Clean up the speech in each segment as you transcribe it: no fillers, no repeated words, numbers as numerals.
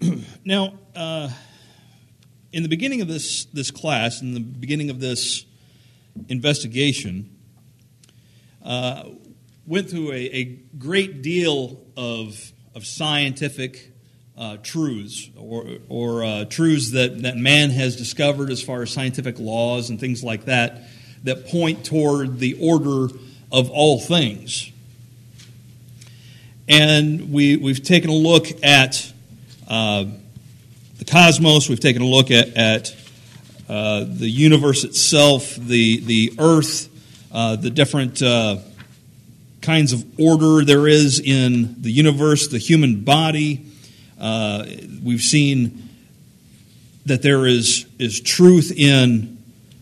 Now, in the beginning of this class, in the beginning of this investigation, went through a great deal of scientific truths or truths that man has discovered as far as scientific laws and things like that point toward the order of all things. And we've taken a look at the cosmos. We've taken a look at the universe itself, the earth, the different kinds of order there is in the universe, the human body. We've seen that there is truth in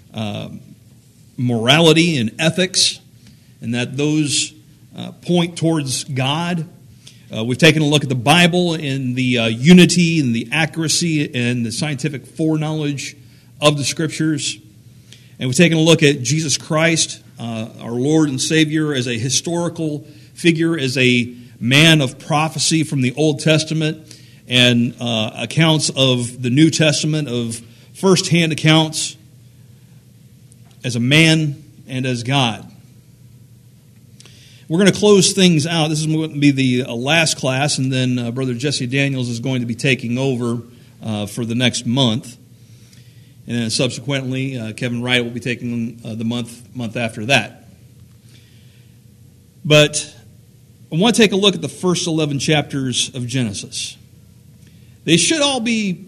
morality and ethics, and that those point towards God. We've taken a look at the Bible and the unity and the accuracy and the scientific foreknowledge of the Scriptures. And we've taken a look at Jesus Christ, our Lord and Savior, as a historical figure, as a man of prophecy from the Old Testament, and accounts of the New Testament, of first-hand accounts as a man and as God. We're going to close things out. This is going to be the last class, and then Brother Jesse Daniels is going to be taking over for the next month. And then subsequently, Kevin Wright will be taking the month after that. But I want to take a look at the first 11 chapters of Genesis. They should all be,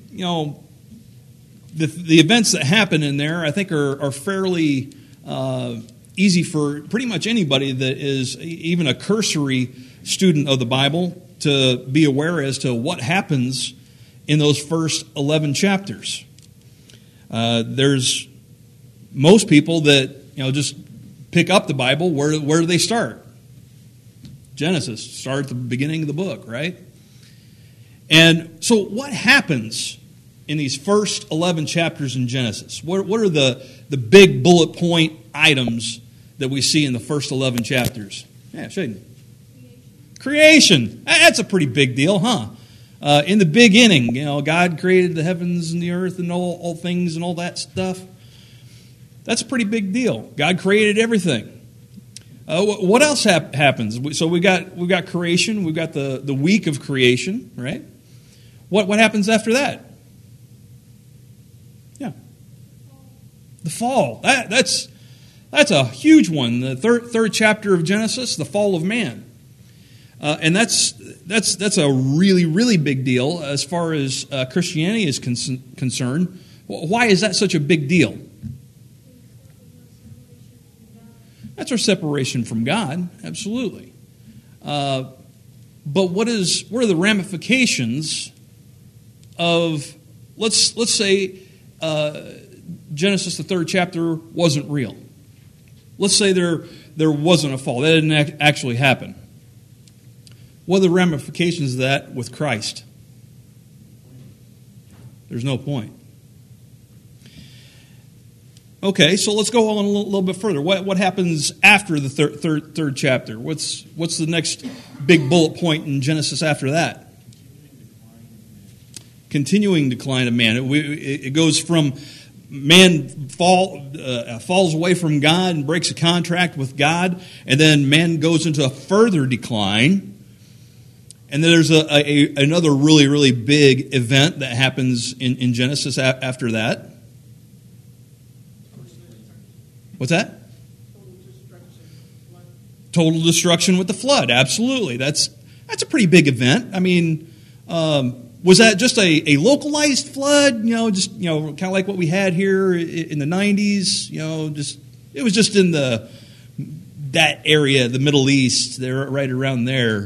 the events that happen in there, I think, are fairly easy for pretty much anybody that is even a cursory student of the Bible to be aware as to what happens in those first 11 chapters. There's most people that just pick up the Bible. Where do they start? Genesis. Start at the beginning of the book, right? And so what happens in these first 11 chapters in Genesis? What are the big bullet point items that we see in the first 11 chapters? Yeah, Shaden. Creation. That's a pretty big deal, huh? In the beginning, God created the heavens and the earth and all things and all that stuff. That's a pretty big deal. God created everything. What else happens? So we've got creation. We've got the week of creation, right? What happens after that? Yeah, the fall. That's a huge one. The third chapter of Genesis, the fall of man. And that's a really, really big deal as far as Christianity is concerned. Why is that such a big deal? That's our separation from God, absolutely. But what are the ramifications of, let's say Genesis, the third chapter, wasn't real. Let's say there wasn't a fall. That didn't actually happen. What are the ramifications of that with Christ? There's no point. Okay, so let's go on a little bit further. What happens after the third chapter? What's the next big bullet point in Genesis after that? Continuing decline of man. It goes from man falls away from God and breaks a contract with God, and then man goes into a further decline. And then there's another really, really big event that happens in Genesis after that. What's that? Total destruction with the flood. Absolutely. That's a pretty big event. I mean, was that just a localized flood? Kind of like what we had here in the 90s. It was just in that area, the Middle East, there, right around there.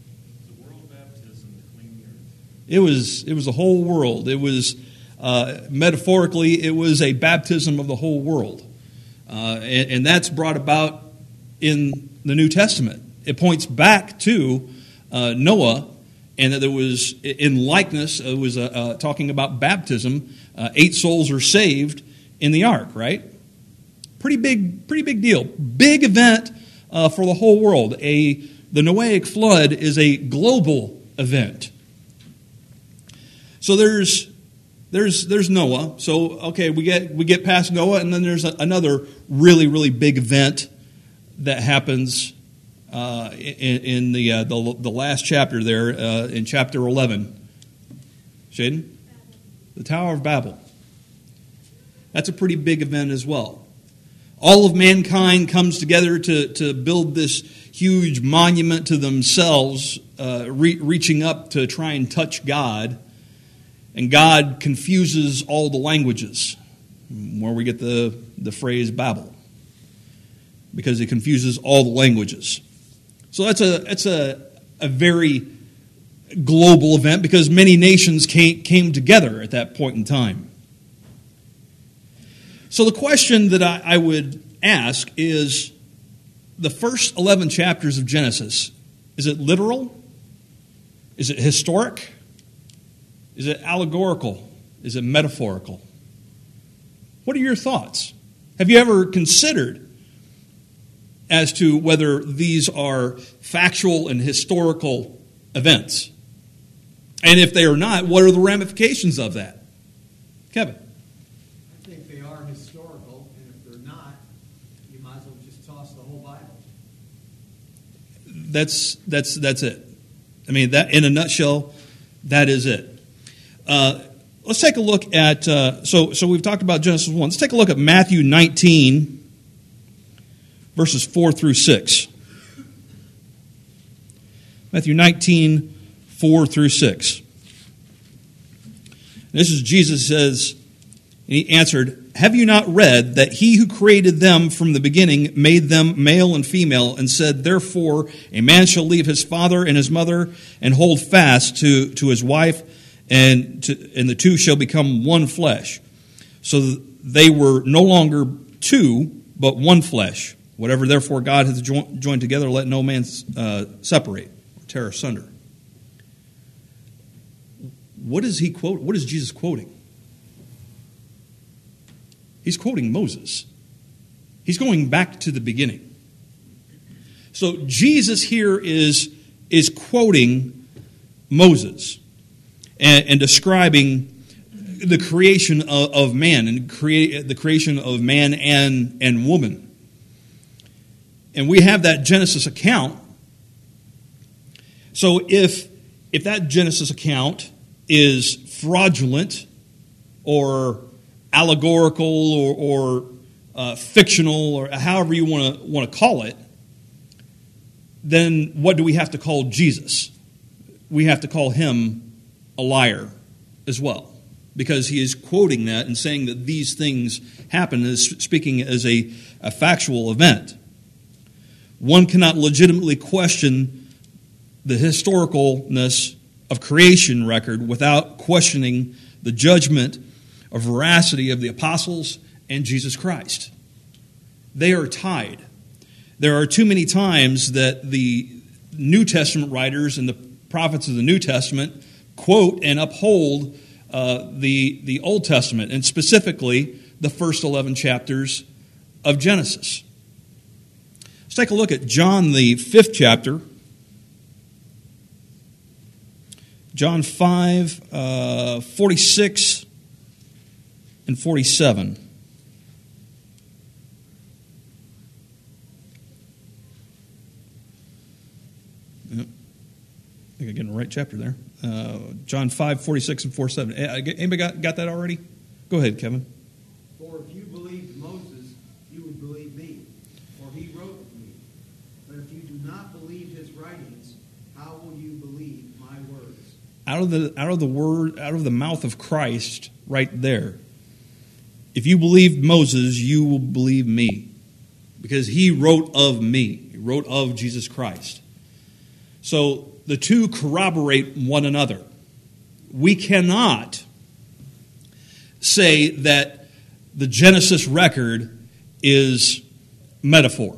It was the whole world. It was, metaphorically, it was a baptism of the whole world. And that's brought about in the New Testament. It points back to Noah, and that there was, in likeness, it was talking about baptism. 8 souls are saved in the ark, right? Pretty big deal. Big event for the whole world. The Noahic flood is a global event. So there's Noah. So okay, we get past Noah, and then there's another really, really big event that happens in the last chapter there, in chapter 11. Shaden? The Tower of Babel. That's a pretty big event as well. All of mankind comes together to build this huge monument to themselves, reaching up to try and touch God. And God confuses all the languages, where we get the phrase Babel, because it confuses all the languages. So that's a very global event, because many nations came together at that point in time. So the question that I would ask is, the first 11 chapters of Genesis, is it literal? Is it historic? Is it allegorical? Is it metaphorical? What are your thoughts? Have you ever considered as to whether these are factual and historical events? And if they are not, what are the ramifications of that? Kevin? I think they are historical, and if they're not, you might as well just toss the whole Bible. That's it. I mean, that in a nutshell, that is it. Let's take a look at, so we've talked about Genesis 1. Let's take a look at Matthew 19, verses 4 through 6. Matthew 19, 4 through 6. This is Jesus says, and he answered, "Have you not read that he who created them from the beginning made them male and female, and said, therefore a man shall leave his father and his mother and hold fast to his wife, and the two shall become one flesh. So they were no longer two, but one flesh. Whatever therefore God hath joined together, let no man separate or tear asunder." What is he quote? What is Jesus quoting? He's quoting Moses. He's going back to the beginning. So Jesus here is quoting Moses and describing the creation of man and the creation of man and woman. And we have that Genesis account. So if that Genesis account is fraudulent or allegorical or fictional, or however you want to call it, then what do we have to call Jesus? We have to call him a liar as well, because he is quoting that and saying that these things happen, as speaking as a factual event. One cannot legitimately question the historicalness of creation record without questioning the judgment or veracity of the apostles and Jesus Christ. They are tied. There are too many times that the New Testament writers and the prophets of the New Testament quote and uphold the Old Testament, and specifically the first 11 chapters of Genesis. Let's take a look at John, the 5th chapter. John 5, 46 and 47. Yep. I think I get in the right chapter there. John 5, 46 and 47. Anybody got that already? Go ahead, Kevin. For if you believed Moses, you would believe me, for he wrote of me. But if you do not believe his writings, how will you believe my words? Out of the mouth of Christ, right there. If you believed Moses, you will believe me, because he wrote of me. He wrote of Jesus Christ. So the two corroborate one another. We cannot say that the Genesis record is metaphor.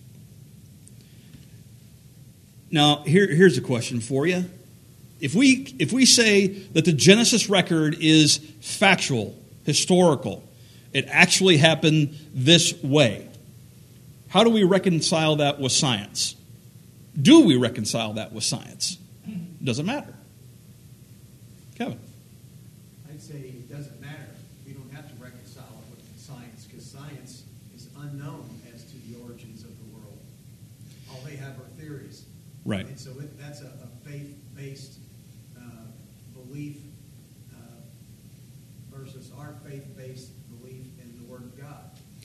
Now, here's a question for you. If we say that the Genesis record is factual, historical, it actually happened this way, how do we reconcile that with science? Do we reconcile that with science? Doesn't matter. Kevin? I'd say it doesn't matter. We don't have to reconcile it with science, because science is unknown as to the origins of the world. All they have are theories. Right. And so that's a faith-based belief versus our faith-based belief in the Word of God.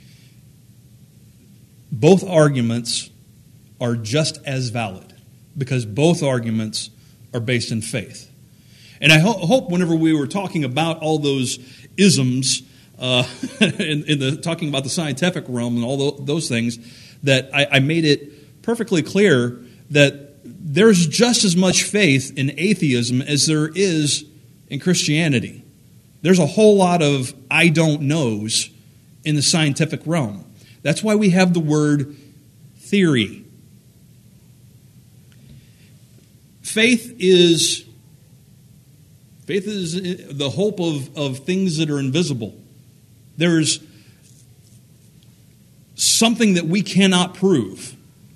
Both arguments are just as valid because both arguments are based in faith. And I hope whenever we were talking about all those isms talking about the scientific realm and all those things, that I made it perfectly clear that there's just as much faith in atheism as there is in Christianity. There's a whole lot of I don't knows in the scientific realm. That's why we have the word theory. Faith is the hope of things that are invisible. There's something that we cannot prove.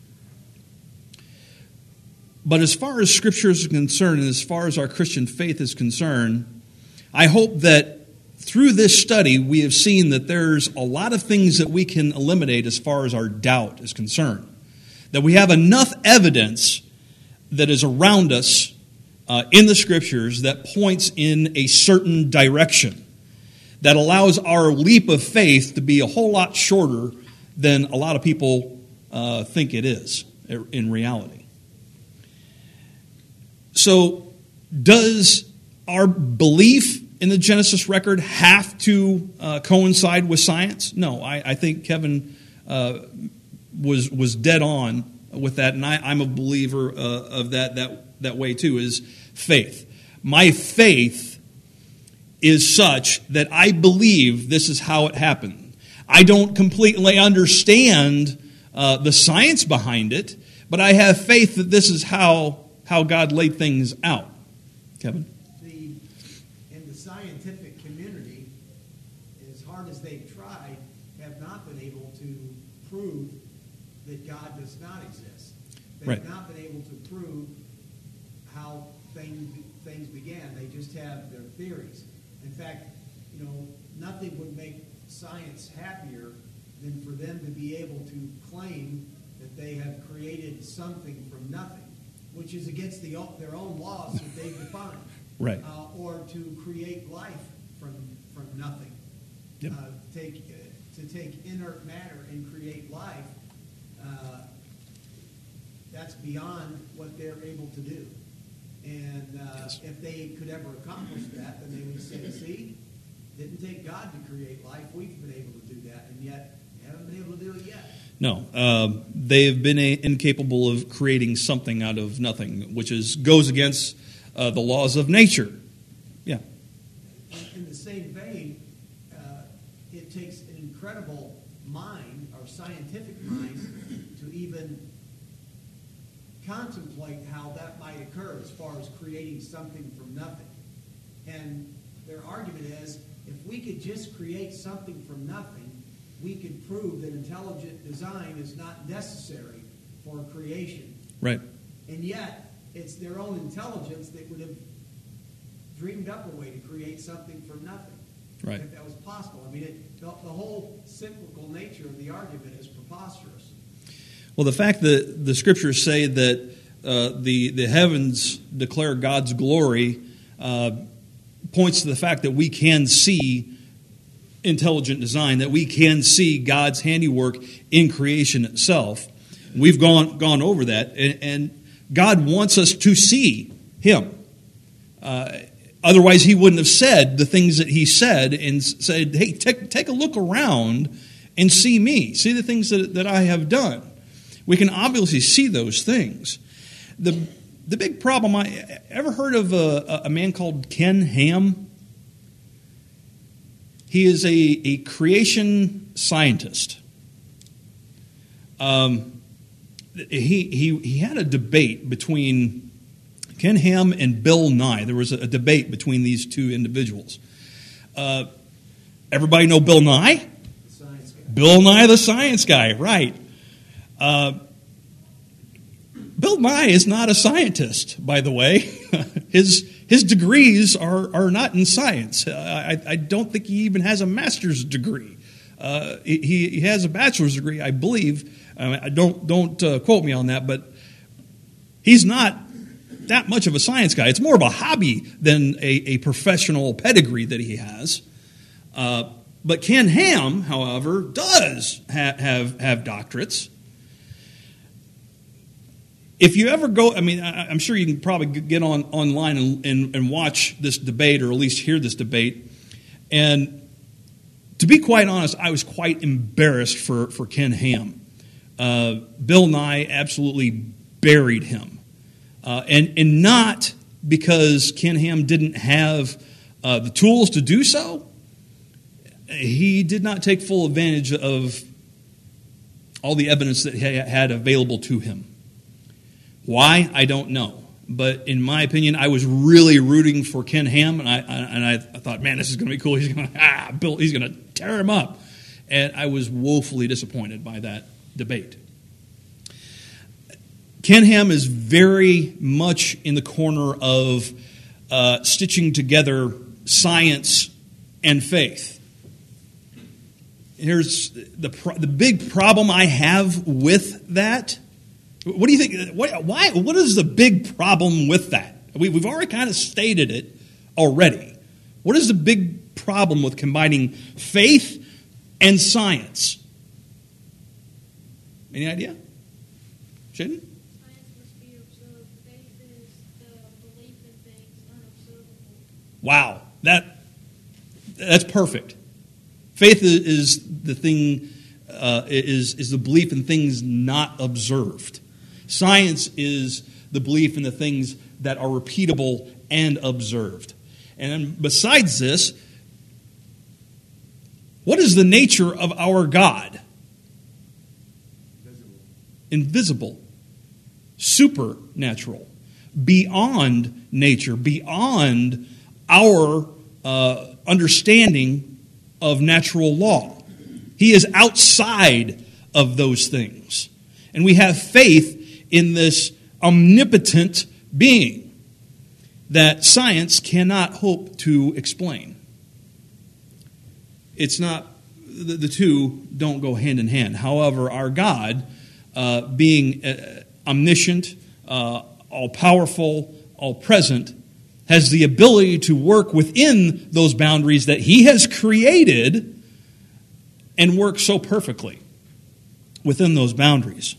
But as far as Scripture is concerned, and as far as our Christian faith is concerned, I hope that through this study we have seen that there's a lot of things that we can eliminate as far as our doubt is concerned. That we have enough evidence that is around us in the Scriptures that points in a certain direction, that allows our leap of faith to be a whole lot shorter than a lot of people think it is in reality. So, does our belief in the Genesis record have to coincide with science? No, I think Kevin was dead on with that, and I'm a believer of that way too, is faith. My faith is such that I believe this is how it happened. I don't completely understand the science behind it, but I have faith that this is how God laid things out. Kevin? In the scientific community, as hard as they've tried, have not been able to prove that God does not exist. They've Right. not been able to prove how things began. They just have their theories. In fact, nothing would make science happier than for them to be able to claim that they have created something from nothing, which is against their own laws that they've defined. Right. Or to create life from nothing. Yep. To take inert matter and create life, that's beyond what they're able to do. And if they could ever accomplish that, then they would say, see, didn't take God to create life. We've been able to do that, and yet we haven't been able to do it yet. No, they have been incapable of creating something out of nothing, which goes against the laws of nature. Yeah. In the same vein, it takes an incredible mind, or scientific mind, to even contemplate how that might occur as far as creating something from nothing. And their argument is, if we could just create something from nothing, we could prove that intelligent design is not necessary for creation. Right. And yet, it's their own intelligence that would have dreamed up a way to create something from nothing. Right. If that was possible. I mean, the whole cyclical nature of the argument is preposterous. Well, the fact that the Scriptures say that the heavens declare God's glory points to the fact that we can see intelligent design, that we can see God's handiwork in creation itself. We've gone over that, and God wants us to see Him. Otherwise, He wouldn't have said the things that He said and said, hey, take a look around and see me. See the things that I have done. We can obviously see those things. The big problem, I ever heard of a man called Ken Ham? He is a creation scientist. He had a debate between Ken Ham and Bill Nye. There was a debate between these two individuals. Everybody know Bill Nye? The science guy. Bill Nye, the science guy, right. Bill Nye is not a scientist, by the way. His his degrees are not in science. I don't think he even has a master's degree. He has a bachelor's degree, I believe. Don't quote me on that, but he's not that much of a science guy. It's more of a hobby than a professional pedigree that he has. But Ken Ham, however, does have doctorates. If you ever go, I'm sure you can probably get online and watch this debate, or at least hear this debate. And to be quite honest, I was quite embarrassed for Ken Ham. Bill Nye absolutely buried him. And not because Ken Ham didn't have the tools to do so. He did not take full advantage of all the evidence that he had available to him. Why? I don't know. But in my opinion, I was really rooting for Ken Ham, and I thought, man, this is going to be cool. He's going to tear him up. And I was woefully disappointed by that debate. Ken Ham is very much in the corner of stitching together science and faith. Here's the big problem I have with that. What do you think? Why? What is the big problem with that? We've already kind of stated it already. What is the big problem with combining faith and science? Any idea? Shaden? Science must be observed. Faith is the belief in things unobservable. Wow, that's perfect. Faith is the thing, is the belief in things not observed. Science is the belief in the things that are repeatable and observed. And besides this, what is the nature of our God? Invisible, supernatural, beyond nature, beyond our understanding of natural law. He is outside of those things. And we have faith in this omnipotent being that science cannot hope to explain. It's not, the two don't go hand in hand. However, our God, being omniscient, all-powerful, all-present, has the ability to work within those boundaries that He has created and work so perfectly within those boundaries.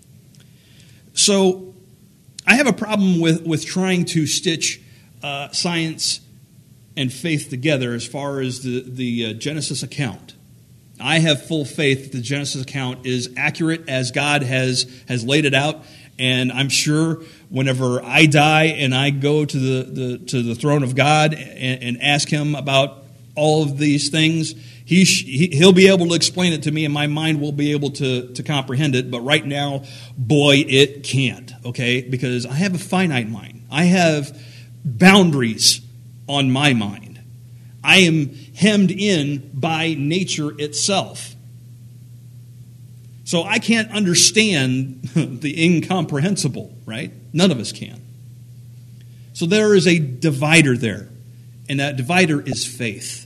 So I have a problem with trying to stitch science and faith together as far as the Genesis account. I have full faith that the Genesis account is accurate as God has laid it out, and I'm sure whenever I die and I go to the throne of God and ask Him about all of these things, He'll be able to explain it to me, and my mind will be able to comprehend it. But right now, boy, it can't, okay? Because I have a finite mind. I have boundaries on my mind. I am hemmed in by nature itself. So I can't understand the incomprehensible, right? None of us can. So there is a divider there, and that divider is faith.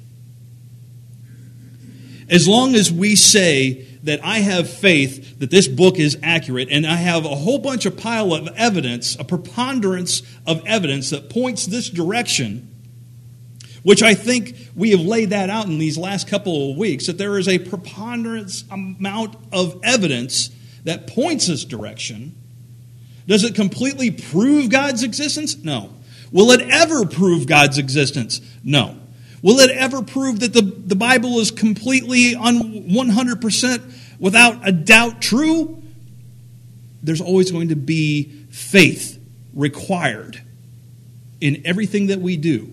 As long as we say that I have faith that this book is accurate, and I have a whole bunch of pile of evidence, a preponderance of evidence that points this direction, which I think we have laid that out in these last couple of weeks, that there is a preponderance amount of evidence that points this direction. Does it completely prove God's existence? No. Will it ever prove God's existence? No. Will it ever prove that the Bible is completely 100% without a doubt true? There's always going to be faith required in everything that we do.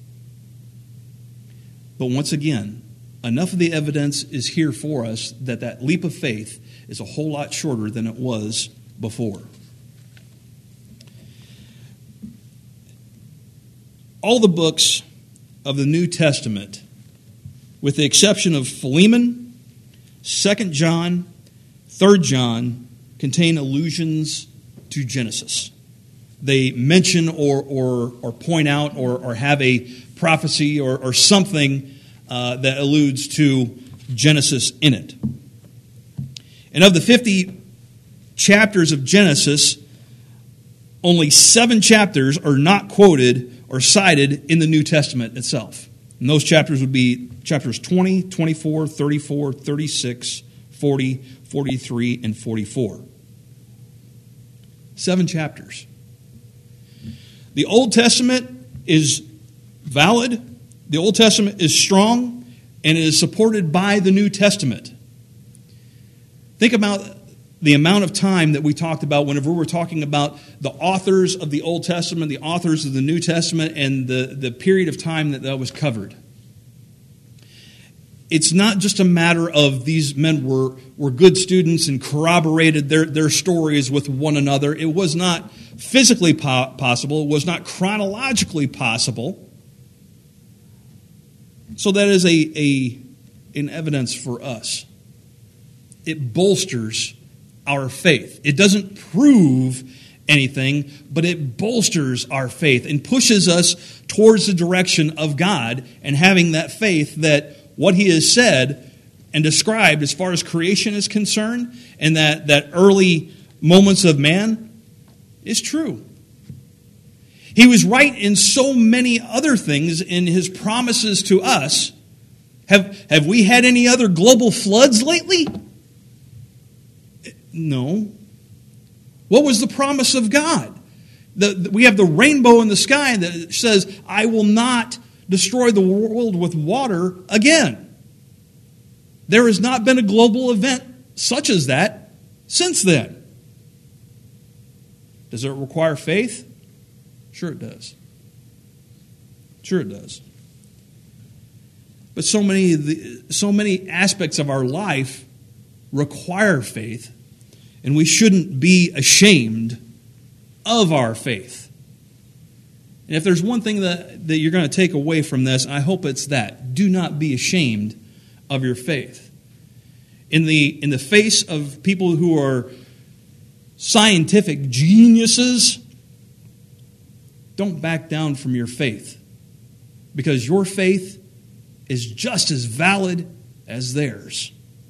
But once again, enough of the evidence is here for us that leap of faith is a whole lot shorter than it was before. All the books of the New Testament, with the exception of Philemon, 2 John, 3 John, contain allusions to Genesis. they mention or point out or have a prophecy or something that alludes to Genesis in it. And of the 50 chapters of Genesis, only 7 chapters are not quoted or cited in the New Testament itself. And those chapters would be chapters 20, 24, 34, 36, 40, 43, and 44. 7 chapters. The Old Testament is valid, the Old Testament is strong, and it is supported by the New Testament. Think about the amount of time that we talked about whenever we're talking about the authors of the Old Testament, the authors of the New Testament, and the period of time that was covered. It's not just a matter of these men were good students and corroborated their stories with one another. It was not physically possible. It was not chronologically possible. So that is an evidence for us. It bolsters our faith. It doesn't prove anything, but it bolsters our faith and pushes us towards the direction of God and having that faith that what He has said and described as far as creation is concerned and that early moments of man is true. He was right in so many other things in His promises to us. Have we had any other global floods lately? No. What was the promise of God? We have the rainbow in the sky that says, I will not destroy the world with water again. There has not been a global event such as that since then. Does it require faith? Sure it does. Sure it does. But so many aspects of our life require faith, and we shouldn't be ashamed of our faith. And if there's one thing that you're going to take away from this, I hope it's that. Do not be ashamed of your faith. In the face of people who are scientific geniuses, don't back down from your faith, because your faith is just as valid as theirs.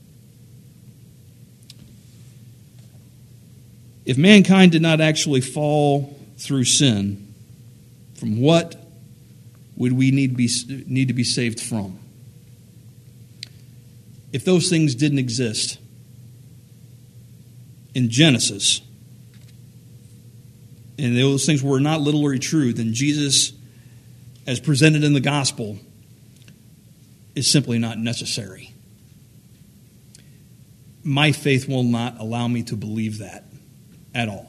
If mankind did not actually fall through sin, from what would we need to be saved from? If those things didn't exist in Genesis, and those things were not literally true, then Jesus, as presented in the gospel, is simply not necessary. My faith will not allow me to believe that at all.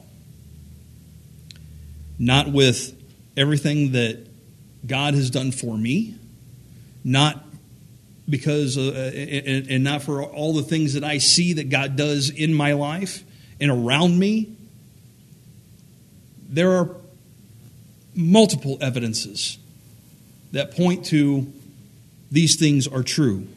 Not with everything that God has done for me, not because and not for all the things that I see that God does in my life and around me. There are multiple evidences that point to these things are true.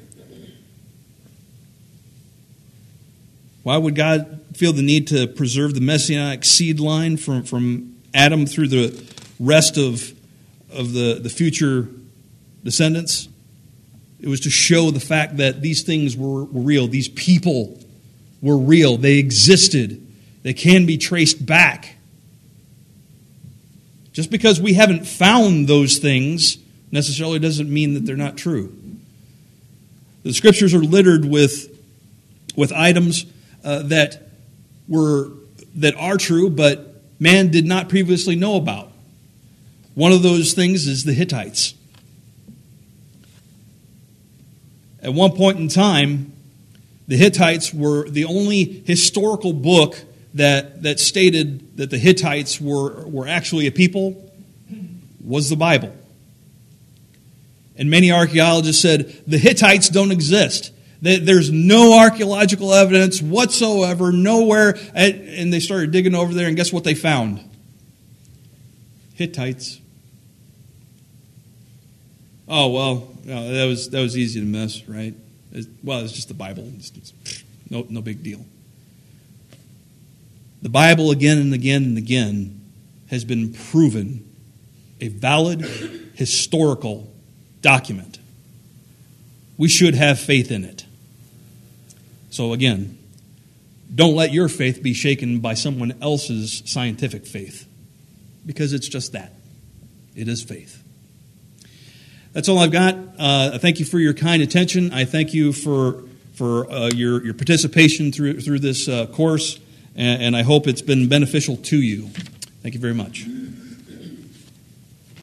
Why would God feel the need to preserve the messianic seed line from Adam through the rest of the future descendants? It was to show the fact that these things were real. These people were real. They existed. They can be traced back. Just because we haven't found those things necessarily doesn't mean that they're not true. The Scriptures are littered with items that are true, but man did not previously know about. One of those things is the Hittites. At one point in time, the Hittites were the only historical book that stated that the Hittites were actually a people was the Bible. And many archaeologists said the Hittites don't exist. There's no archaeological evidence whatsoever, nowhere. And they started digging over there, and guess what they found? Hittites. Oh, well, that was easy to miss, right? It's just the Bible. It's no big deal. The Bible again and again and again has been proven a valid historical document. We should have faith in it. So again, don't let your faith be shaken by someone else's scientific faith, because it's just that. It is faith. That's all I've got. I thank you for your kind attention. I thank you for your participation through this course, and I hope it's been beneficial to you. Thank you very much.